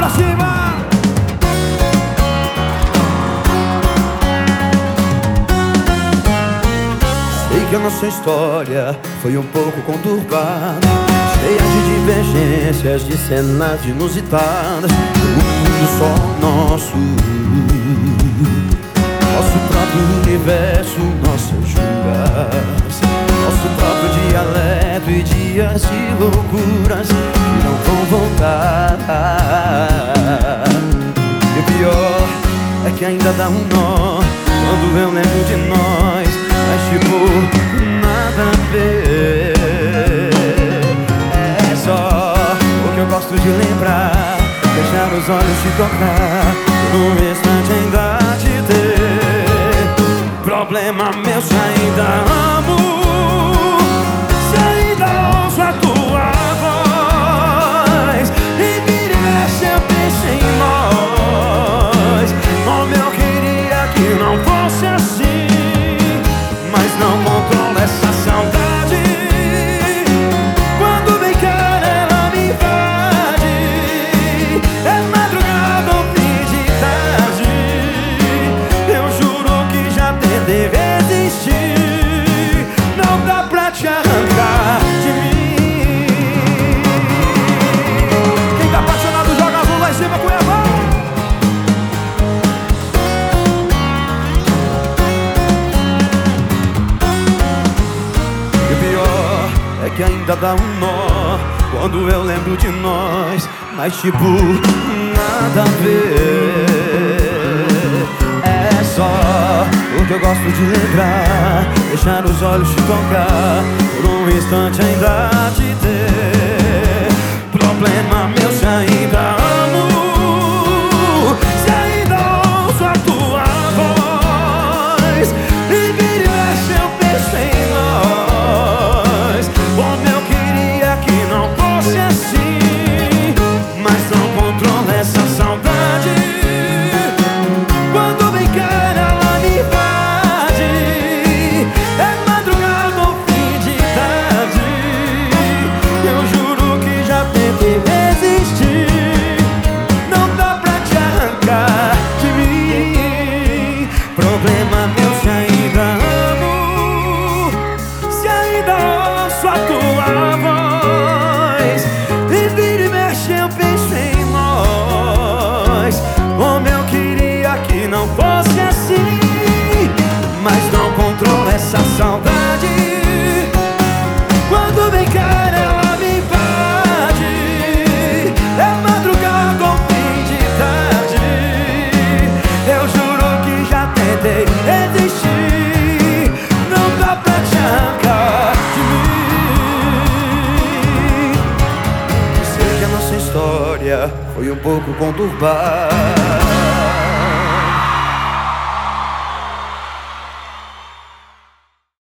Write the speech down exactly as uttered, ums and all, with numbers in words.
pra cima! Sei que a nossa história foi um pouco conturbada, cheia de divergências, de cenas inusitadas. O mundo só nosso, nosso próprio universo, nossas juras, nosso próprio dialeto e dias de loucuras que não vão voltar. E o pior é que ainda dá um nó quando eu lembro de nós, mas tipo, nada a ver. É só o que eu gosto de lembrar, fechar os olhos e tocar, num instante ainda te ter. Problema meu se ainda amo, se ainda ouço a tua voz, e vira e mexe eu penso em nós. Como eu queria que não fosse assim, mas não controlo essa saudade. Quando bem quer ela me invade, é madrugada ou fim de tarde. Eu juro que já tentei resistir, não dá pra te arrancar de mim. Quem tá apaixonado joga azul lá em cima, Cuiabá. É que ainda dá um nó quando eu lembro de nós, mas tipo, nada a ver. É só o que eu gosto de lembrar, deixar os olhos te tocar, por um instante ainda te ter. Problema meu se ainda amo, se ainda ouço a tua voz, e vira e mexe eu penso em nós. Como eu queria que não fosse assim, mas não controlo essa saudade. Quando bem quer ela me invade, é madrugada ou fim de tarde. Eu juro que já tentei resistir, não dá pra te arrancar de mim. Problema meu se ainda amo, se ainda ouço a tua voz, e vira e mexe eu penso em nós. Como eu queria que não fosse assim, mas não controlo essa saudade. Quando bem quer ela me invade, é madrugada ou fim de tarde. Eu juro que já tentei resistir, não dá pra te arrancar de mim. Sei que a nossa história foi um pouco conturbada,